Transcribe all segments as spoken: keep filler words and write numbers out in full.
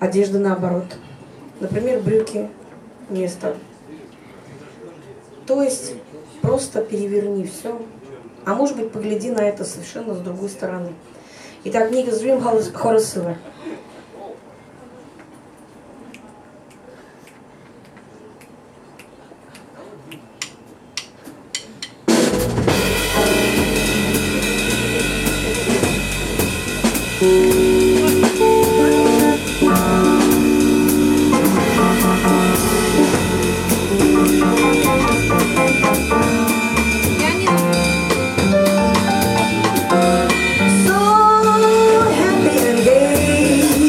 одежда наоборот. Например, брюки место. То есть просто переверни все. А может быть, погляди на это совершенно с другой стороны. Итак, Niggas Dream Horace Silver. So happy and gay.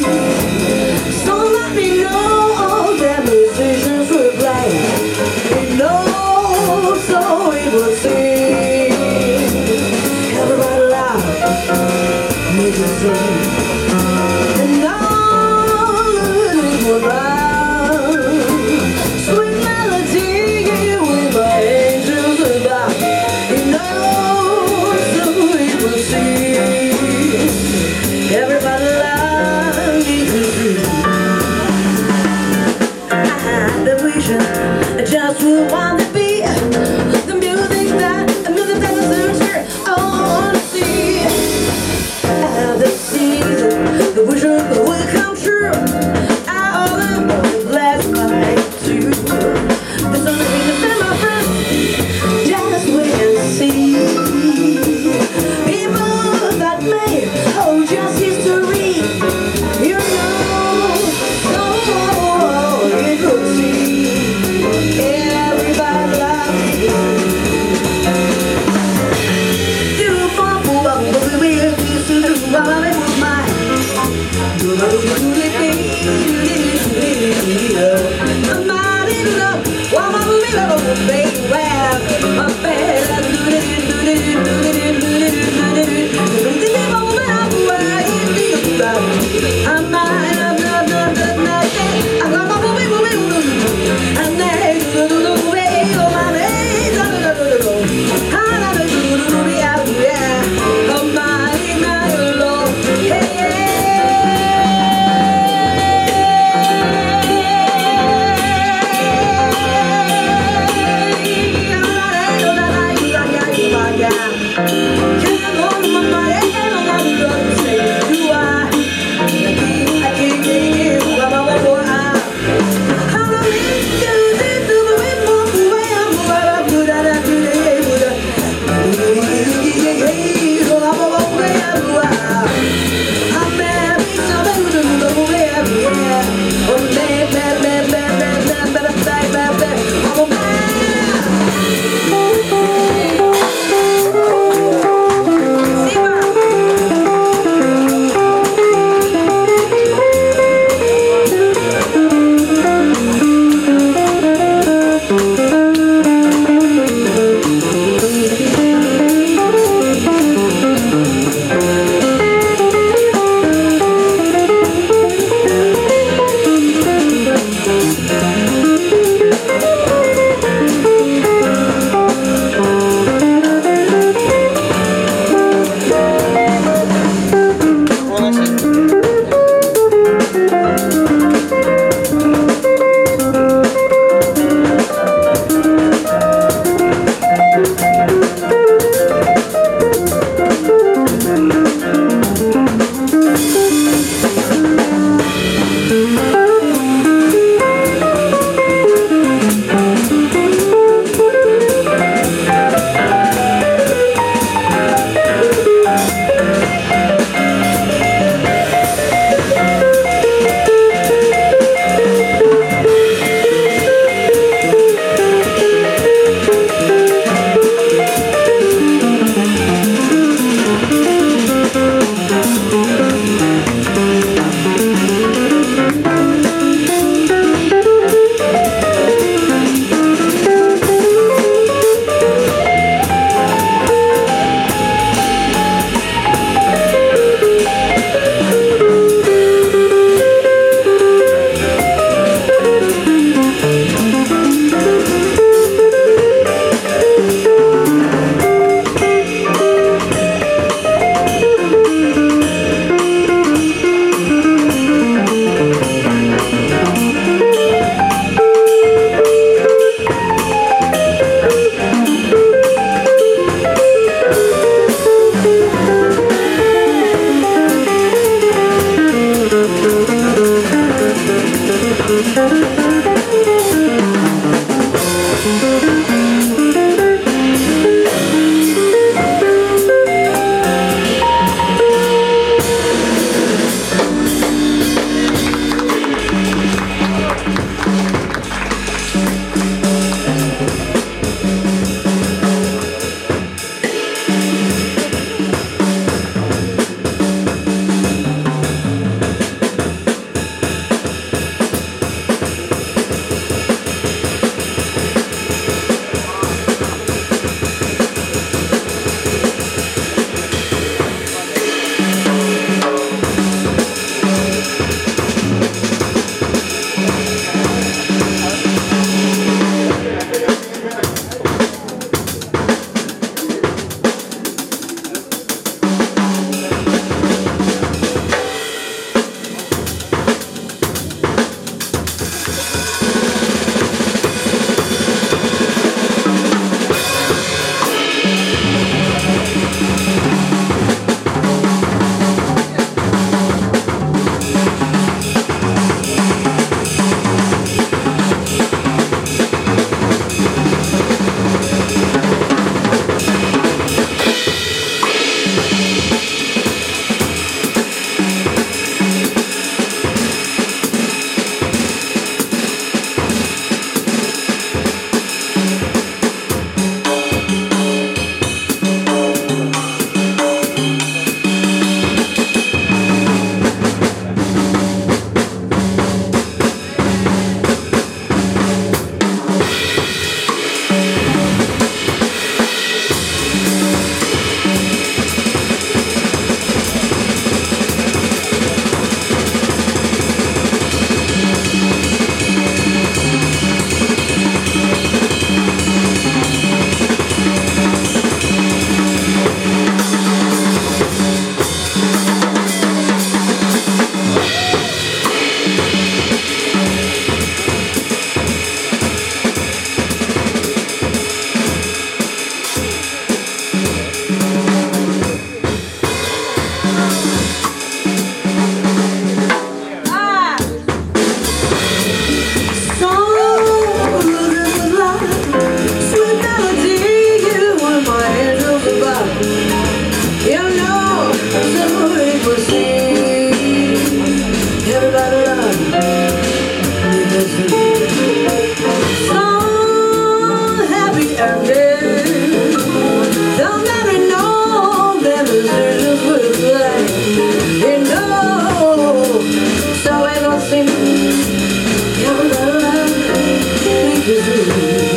sing. Everybody make this dream.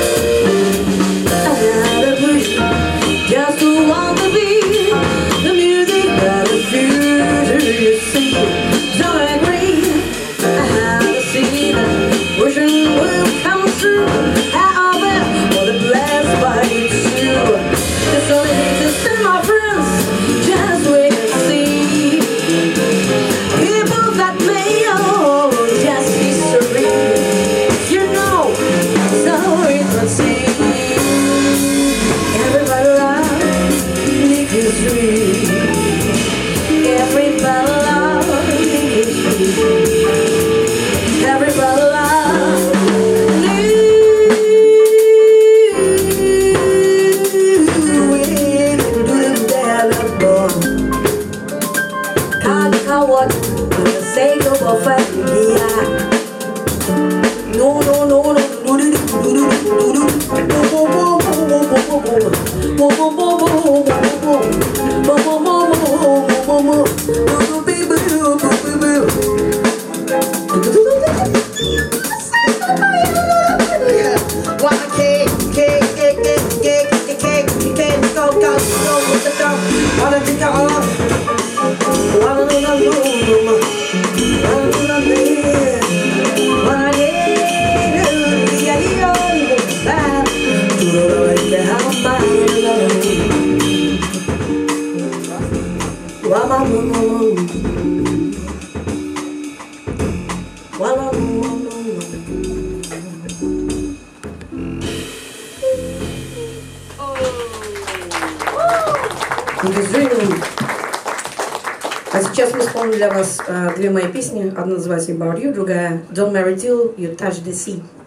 Just to want to be the music that the future you see. Don't agree, I have to see that wishing will come true. How bad for the blessed by you too. It's only takes to send my friends, just wait and see. People that may all just history, you know, so it would seem. Everybody love Nick history. Everybody love Nick history. Everybody love Nick. Can't coward for the sake of a family. No, no, no, no. А сейчас мы исполним для вас э, две мои песни. Одна называется About You, другая Don't Marry Till You Touch the Sea.